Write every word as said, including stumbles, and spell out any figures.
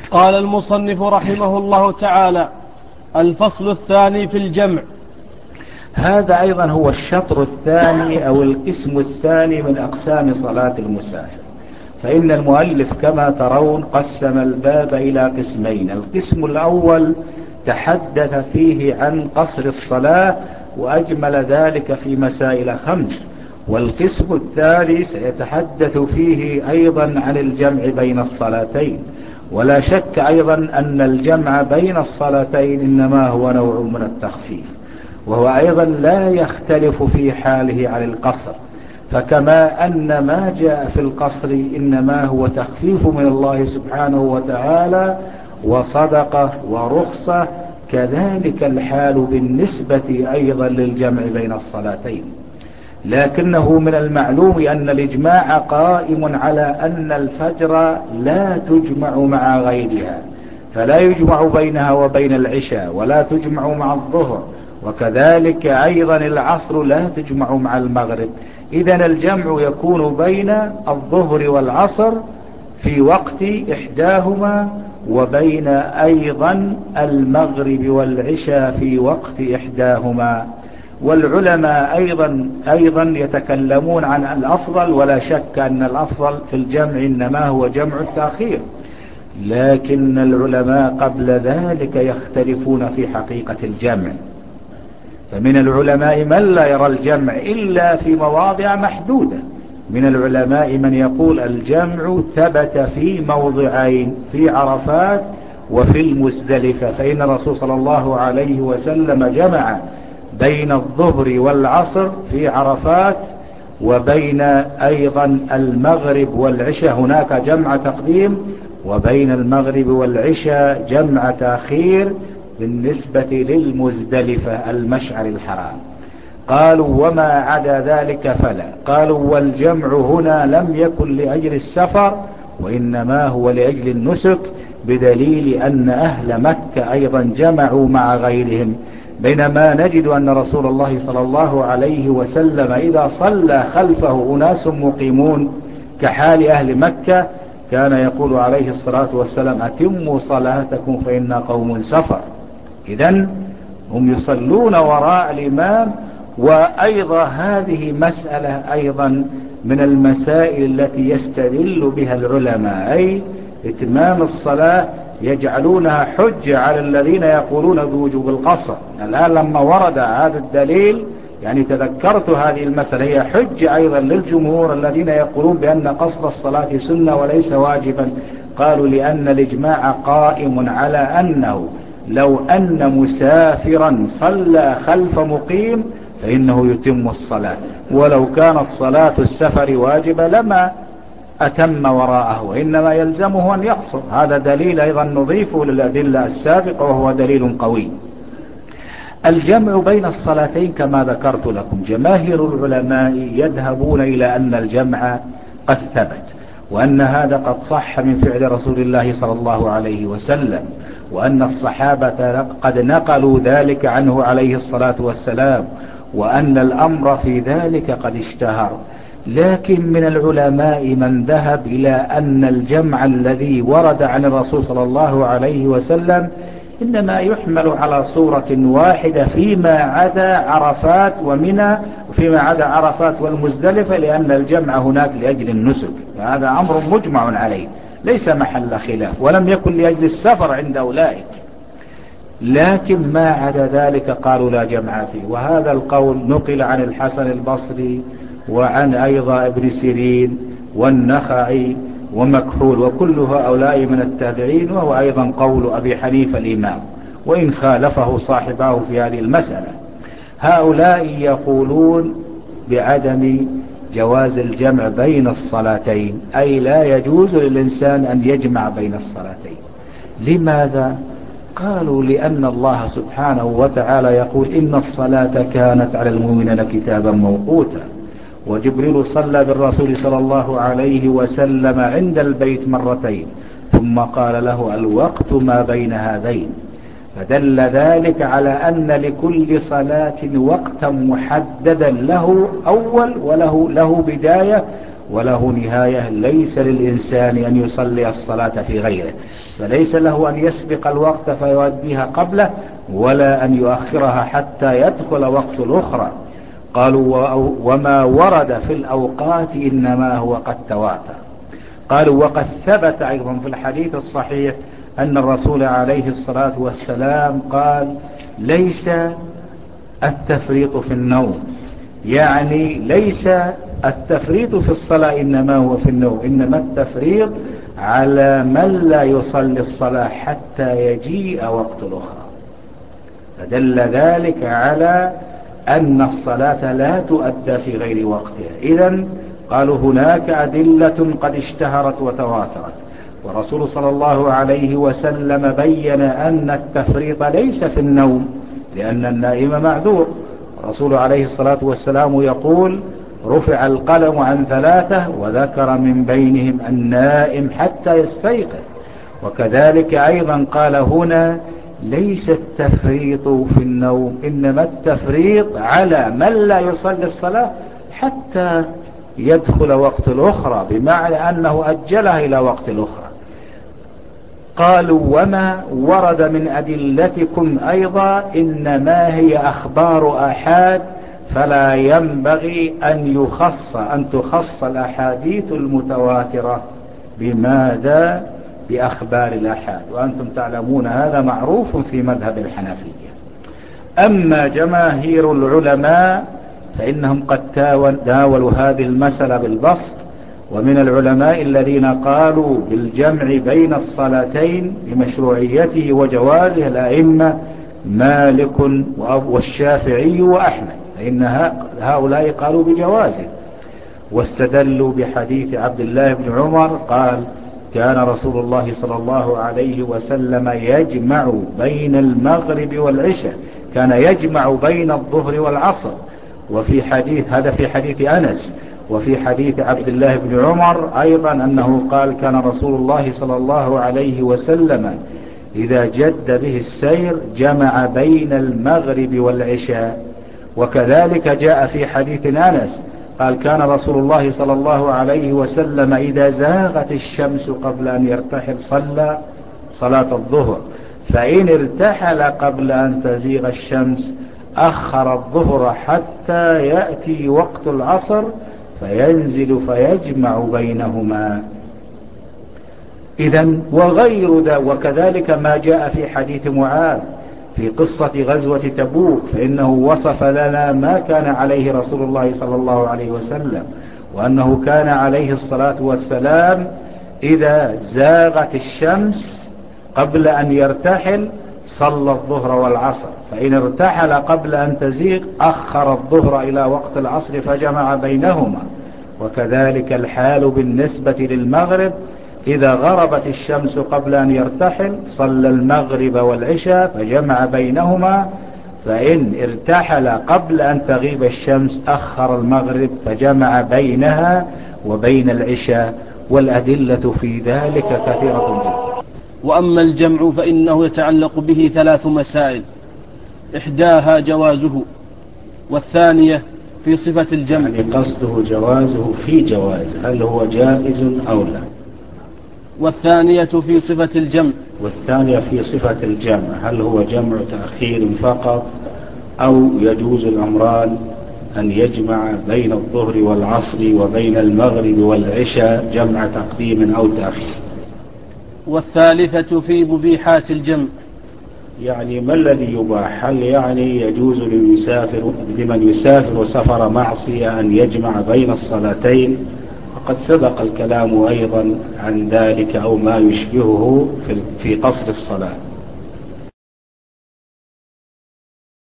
قال المصنف رحمه الله تعالى: الفصل الثاني في الجمع. هذا أيضا هو الشطر الثاني أو القسم الثاني من أقسام صلاة المسافر. فإن المؤلف كما ترون قسم الباب إلى قسمين. القسم الأول تحدث فيه عن قصر الصلاة وأجمل ذلك في مسائل خمس، والقسم الثاني سيتحدث فيه أيضا عن الجمع بين الصلاتين. ولا شك أيضا أن الجمع بين الصلاتين إنما هو نوع من التخفيف، وهو أيضا لا يختلف في حاله عن القصر. فكما أن ما جاء في القصر إنما هو تخفيف من الله سبحانه وتعالى وصدقة ورخصة، كذلك الحال بالنسبة أيضا للجمع بين الصلاتين. لكنه من المعلوم أن الإجماع قائم على أن الفجر لا تجمع مع غيرها، فلا يجمع بينها وبين العشاء، ولا تجمع مع الظهر، وكذلك أيضا العصر لا تجمع مع المغرب. إذن الجمع يكون بين الظهر والعصر في وقت إحداهما، وبين أيضا المغرب والعشاء في وقت إحداهما. والعلماء أيضا, أيضا يتكلمون عن الأفضل، ولا شك أن الأفضل في الجمع إنما هو جمع التأخير، لكن العلماء قبل ذلك يختلفون في حقيقة الجمع. فمن العلماء من لا يرى الجمع إلا في مواضع محدودة. من العلماء من يقول الجمع ثبت في موضعين، في عرفات وفي المزدلفة، فإن الرسول صلى الله عليه وسلم جمع بين الظهر والعصر في عرفات، وبين أيضا المغرب والعشاء هناك جمع تقديم، وبين المغرب والعشاء جمع تأخير بالنسبة للمزدلفة المشعر الحرام. قالوا وما عدا ذلك فلا. قالوا والجمع هنا لم يكن لأجل السفر، وإنما هو لأجل النسك، بدليل أن أهل مكة أيضا جمعوا مع غيرهم، بينما نجد أن رسول الله صلى الله عليه وسلم إذا صلى خلفه أناس مقيمون كحال أهل مكة كان يقول عليه الصلاة والسلام: أتموا صلاتكم فإن قوم سفر. إذن هم يصلون وراء الإمام. وأيضا هذه مسألة أيضا من المسائل التي يستدل بها العلماء، أي إتمام الصلاة يجعلونها حجة على الذين يقولون بوجوب القصر. الآن لما ورد هذا الدليل يعني تذكرت هذه المسألة، هي حجة أيضا للجمهور الذين يقولون بأن قصر الصلاة سنة وليس واجبا. قالوا لأن الإجماع قائم على أنه لو أن مسافرا صلى خلف مقيم فإنه يتم الصلاة، ولو كانت صلاة السفر واجبة لما أتم وراءه، وإنما يلزمه أن يقصر. هذا دليل أيضا نضيفه للأدلة السابقة، وهو دليل قوي. الجمع بين الصلاتين كما ذكرت لكم، جماهير العلماء يذهبون إلى أن الجمع قد ثبت، وأن هذا قد صح من فعل رسول الله صلى الله عليه وسلم، وأن الصحابة قد نقلوا ذلك عنه عليه الصلاة والسلام، وأن الأمر في ذلك قد اشتهر. لكن من العلماء من ذهب إلى أن الجمع الذي ورد عن الرسول صلى الله عليه وسلم إنما يحمل على صورة واحدة فيما عدا عرفات ومنى، وفيما عدا عرفات والمزدلفة، لأن الجمع هناك لأجل النسك، فهذا أمر مجمع عليه ليس محل خلاف، ولم يكن لأجل السفر عند أولئك. لكن ما عدا ذلك قالوا لا جمع فيه، وهذا القول نقل عن الحسن البصري وعن أيضا ابن سيرين والنخعي ومكحول، وكل هؤلاء من التابعين، وهو أيضا قول أبي حنيفة الإمام، وإن خالفه صاحبه في هذه المسألة. هؤلاء يقولون بعدم جواز الجمع بين الصلاتين، أي لا يجوز للإنسان أن يجمع بين الصلاتين. لماذا؟ قالوا لأن الله سبحانه وتعالى يقول إن الصلاة كانت على المؤمنين كتابا موقوتا، وجبريل صلى بالرسول صلى الله عليه وسلم عند البيت مرتين، ثم قال له الوقت ما بين هذين، فدل ذلك على أن لكل صلاة وقتا محددا له أول وله له بداية وله نهاية. ليس للإنسان أن يصلي الصلاة في غيره، فليس له أن يسبق الوقت فيؤديها قبله، ولا أن يؤخرها حتى يدخل وقت الأخرى. قالوا وما ورد في الأوقات إنما هو قد تواتر. قالوا وقد ثبت أيضا في الحديث الصحيح أن الرسول عليه الصلاة والسلام قال ليس التفريط في النوم، يعني ليس التفريط في الصلاة إنما هو في النوم، إنما التفريط على من لا يصلي الصلاة حتى يجيء وقت الأخرى. فدل ذلك على أن الصلاة لا تؤدى في غير وقتها. إذن قالوا هناك أدلة قد اشتهرت وتواترت، ورسول صلى الله عليه وسلم بين أن التفريط ليس في النوم، لأن النائم معذور. الرسول عليه الصلاة والسلام يقول رفع القلم عن ثلاثة وذكر من بينهم النائم حتى يستيقظ. وكذلك أيضا قال هنا ليس التفريط في النوم، إنما التفريط على من لا يصلي الصلاة حتى يدخل وقت الأخرى، بمعنى أنه أجلها إلى وقت الأخرى. قالوا وما ورد من أدلتكم أيضا إنما هي أخبار آحاد، فلا ينبغي أن يخص أن تخص الأحاديث المتواترة بماذا؟ بأخبار الآحاد، وأنتم تعلمون هذا معروف في مذهب الحنفية. أما جماهير العلماء فإنهم قد تناولوا هذه المسألة بالبسط، ومن العلماء الذين قالوا بالجمع بين الصلاتين بمشروعيته وجوازه الأئمة مالك والشافعي وأحمد، فإن هؤلاء قالوا بجوازه، واستدلوا بحديث عبد الله بن عمر قال كان رسول الله صلى الله عليه وسلم يجمع بين المغرب والعشاء، كان يجمع بين الظهر والعصر. وفي حديث هذا في حديث أنس، وفي حديث عبد الله بن عمر أيضا أنه قال كان رسول الله صلى الله عليه وسلم إذا جد به السير جمع بين المغرب والعشاء. وكذلك جاء في حديث أنس قال كان رسول الله صلى الله عليه وسلم إذا زاغت الشمس قبل أن يرتحل صلى صلاة الظهر، فإن ارتحل قبل أن تزيغ الشمس أخر الظهر حتى يأتي وقت العصر فينزل فيجمع بينهما. إذن وغير ذا، وكذلك ما جاء في حديث معاذ في قصة غزوة تبوك، فإنه وصف لنا ما كان عليه رسول الله صلى الله عليه وسلم، وأنه كان عليه الصلاة والسلام إذا زاغت الشمس قبل أن يرتحل صلى الظهر والعصر، فإن ارتحل قبل أن تزيغ أخر الظهر إلى وقت العصر فجمع بينهما. وكذلك الحال بالنسبة للمغرب، إذا غربت الشمس قبل أن يرتحل صلى المغرب والعشاء فجمع بينهما، فإن ارتحل قبل أن تغيب الشمس أخر المغرب فجمع بينها وبين العشاء. والأدلة في ذلك كثيرة جدا. وأما الجمع فإنه يتعلق به ثلاث مسائل، إحداها جوازه، والثانية في صفة الجمع، يعني قصده جوازه في جواز، هل هو جائز أو لا، والثانية في صفة الجمع، والثانية في صفة الجمع هل هو جمع تأخير فقط أو يجوز الأمران أن يجمع بين الظهر والعصر وبين المغرب والعشاء جمع تقديم أو تأخير. والثالثة في مبيحات الجمع، يعني ما الذي يباح؟ هل يعني يجوز ليسافر لمن يسافر سفر معصية أن يجمع بين الصلاتين؟ وقد سبق الكلام أيضا عن ذلك أو ما يشبهه في قصر الصلاة.